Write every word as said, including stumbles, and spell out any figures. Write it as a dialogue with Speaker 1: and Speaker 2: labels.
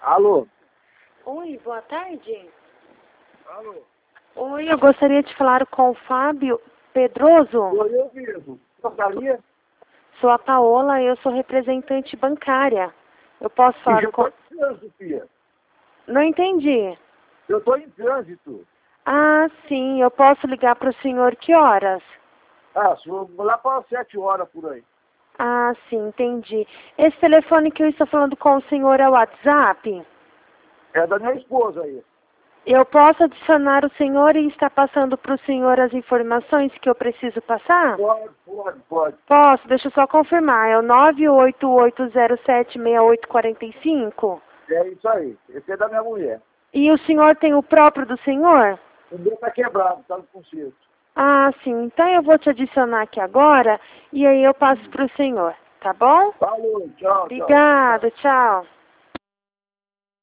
Speaker 1: Alô?
Speaker 2: Oi, boa tarde.
Speaker 1: Alô?
Speaker 2: Oi, eu gostaria de falar com o Fábio Pedroso.
Speaker 1: Oi, eu mesmo. Porcaria?
Speaker 2: Sou a Paola, eu sou representante bancária. Eu posso falar
Speaker 1: Eu
Speaker 2: com...
Speaker 1: tô em trânsito, filha.
Speaker 2: Não entendi.
Speaker 1: Eu tô em trânsito.
Speaker 2: Ah, sim, eu posso ligar para o senhor que horas?
Speaker 1: Ah, sou lá para as sete horas por aí.
Speaker 2: Ah, sim, entendi. Esse telefone que eu estou falando com o senhor é o WhatsApp?
Speaker 1: É da minha esposa aí.
Speaker 2: Eu posso adicionar o senhor e estar passando para o senhor as informações que eu preciso passar?
Speaker 1: Pode, pode, pode.
Speaker 2: Posso, deixa eu só confirmar. É o nove oito oito zero sete seis oito quatro cinco?
Speaker 1: É isso aí. Esse é da minha mulher.
Speaker 2: E o senhor tem o próprio do senhor?
Speaker 1: O meu tá quebrado, tá no conserto.
Speaker 2: Ah, sim. Então eu vou te adicionar aqui agora e aí eu passo para o senhor, tá bom?
Speaker 1: Falou, tchau, tchau.
Speaker 2: Obrigada, tchau.